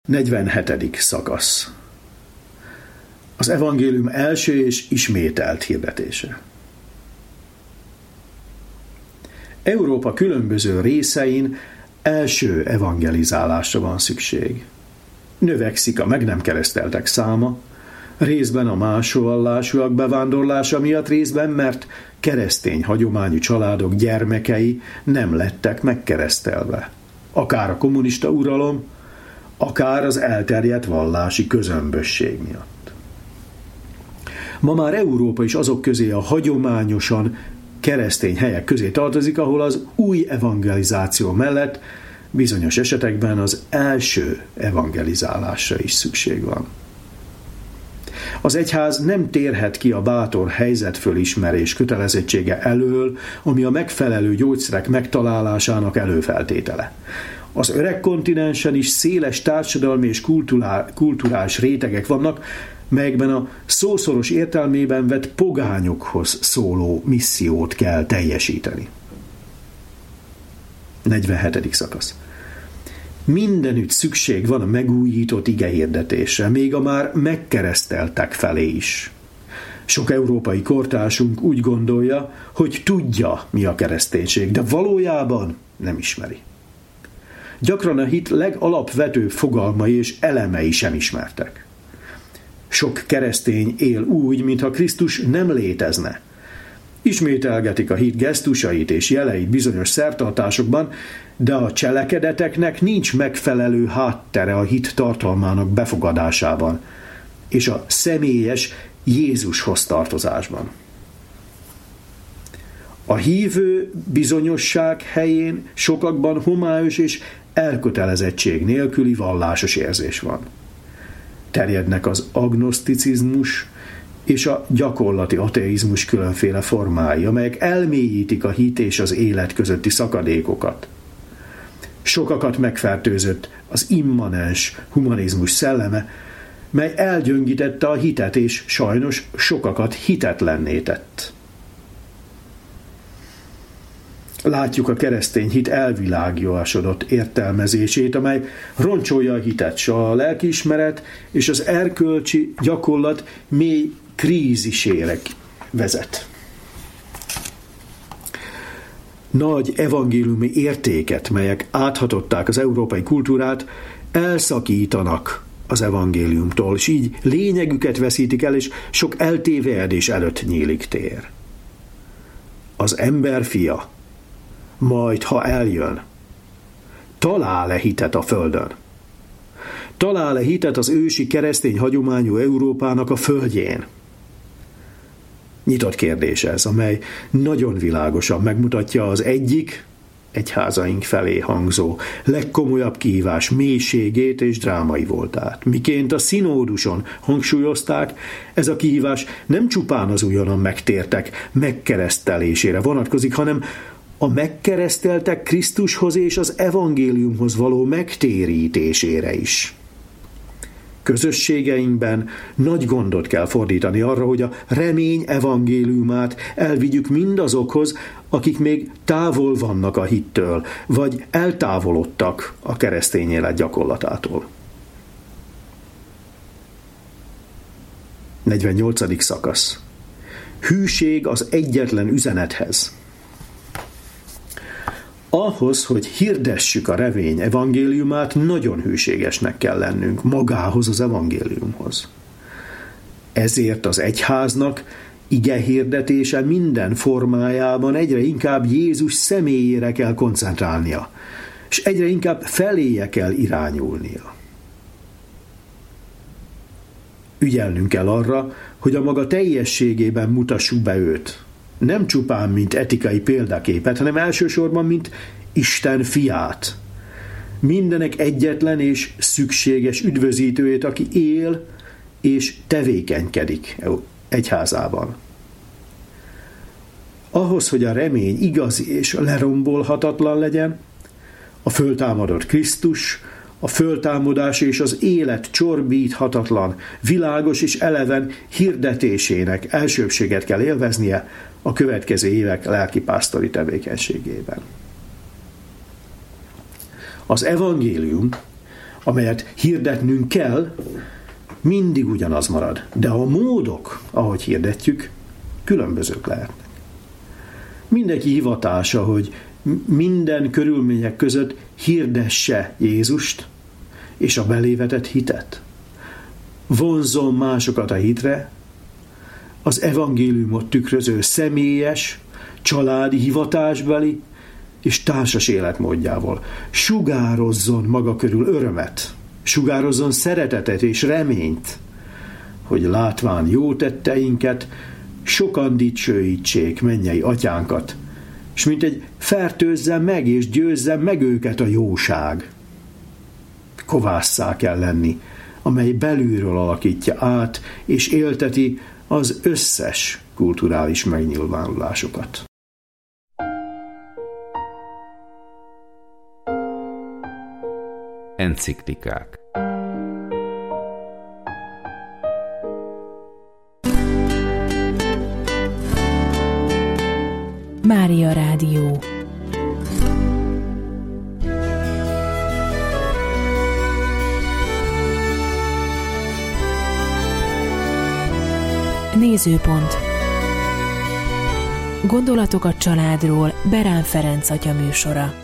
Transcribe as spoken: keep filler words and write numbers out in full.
negyvenhetedik szakasz. Az evangélium első és ismételt hirdetése. Európa különböző részein első evangelizálásra van szükség. Növekszik a meg nem kereszteltek száma, részben a más vallásúak bevándorlása miatt, részben mert keresztény hagyományú családok gyermekei nem lettek megkeresztelve. Akár a kommunista uralom, akár az elterjedt vallási közömbösség miatt. Ma már Európa is azok közé, a hagyományosan keresztény helyek közé tartozik, ahol az új evangelizáció mellett bizonyos esetekben az első evangelizálásra is szükség van. Az egyház nem térhet ki a bátor helyzetfölismerés kötelezettsége elől, ami a megfelelő gyógyszerek megtalálásának előfeltétele. Az öreg kontinensen is széles társadalmi és kulturális rétegek vannak, melyekben a szószoros értelmében vett pogányokhoz szóló missziót kell teljesíteni. negyvenhetedik szakasz. Mindenütt szükség van a megújított igehirdetésre, még a már megkereszteltek felé is. Sok európai kortársunk úgy gondolja, hogy tudja, mi a kereszténység, de valójában nem ismeri. Gyakran a hit legalapvetőbb fogalmai és elemei sem ismertek. Sok keresztény él úgy, mintha Krisztus nem létezne. Ismételgetik a hit gesztusait és jeleit bizonyos szertartásokban, de a cselekedeteknek nincs megfelelő háttere a hit tartalmának befogadásában és a személyes Jézushoz tartozásban. A hívő bizonyosság helyén sokakban homályos és elkötelezettség nélküli vallásos érzés van. Terjednek az agnoszticizmus és a gyakorlati ateizmus különféle formái, amelyek elmélyítik a hit és az élet közötti szakadékokat. Sokakat megfertőzött az immanens humanizmus szelleme, mely elgyöngítette a hitet, és sajnos sokakat hitetlenné tett. Látjuk a keresztény hit elvilágiasodott értelmezését, amely roncsolja a hitet, s a lelkiismeret és az erkölcsi gyakorlat mély krízisére vezet. Nagy evangéliumi értéket, melyek áthatották az európai kultúrát, elszakítanak az evangéliumtól, és így lényegüket veszítik el, és sok eltévelyedés előtt nyílik tér. Az ember fia, majd ha eljön, talál-e hitet a földön? Talál-e hitet az ősi keresztény hagyományú Európának a földjén? Nyitott kérdés ez, amely nagyon világosan megmutatja az egyik, egyházaink felé hangzó legkomolyabb kihívás mélységét és drámai voltát. Miként a színóduson hangsúlyozták, ez a kihívás nem csupán az újonnan megtértek megkeresztelésére vonatkozik, hanem a megkereszteltek Krisztushoz és az evangéliumhoz való megtérítésére is. Közösségeinkben nagy gondot kell fordítani arra, hogy a remény evangéliumát elvigyük mindazokhoz, akik még távol vannak a hittől, vagy eltávolodtak a keresztény élet gyakorlatától. negyvennyolcadik szakasz. Hűség az egyetlen üzenethez. Ahhoz, hogy hirdessük a remény evangéliumát, nagyon hűségesnek kell lennünk magához az evangéliumhoz. Ezért az egyháznak ige hirdetése minden formájában egyre inkább Jézus személyére kell koncentrálnia, és egyre inkább feléje kell irányulnia. Ügyelnünk kell arra, hogy a maga teljességében mutassuk be őt. Nem csupán, mint etikai példaképet, hanem elsősorban, mint Isten fiát. Mindenek egyetlen és szükséges üdvözítőjét, aki él és tevékenykedik egyházában. Ahhoz, hogy a remény igazi és lerombolhatatlan legyen, a föltámadott Krisztus, a föltámadás és az élet csorbíthatatlan, világos és eleven hirdetésének elsőbséget kell élveznie a következő évek lelkipásztori tevékenységében. Az evangélium amelyet hirdetnünk kell, mindig ugyanaz marad. De a módok, ahogy hirdetjük, különbözők lehetnek. Mindenki hivatása, hogy minden körülmények között hirdesse Jézust és a belévetett hitet. Vonzzon másokat a hitre, az evangéliumot tükröző személyes, családi, hivatásbeli és társas életmódjával. Sugározzon maga körül örömet, sugározzon szeretetet és reményt, hogy látván jó tetteinket, sokan dicsőítsék mennyei atyánkat, és mint egy fertőzze meg és győzze meg őket a jóság. Kovásszá kell lenni, amely belülről alakítja át és élteti az összes kulturális megnyilvánulásokat. Enciklikák. Mária Rádió. Nézőpont. Gondolatok a családról Berán Ferenc atya műsora.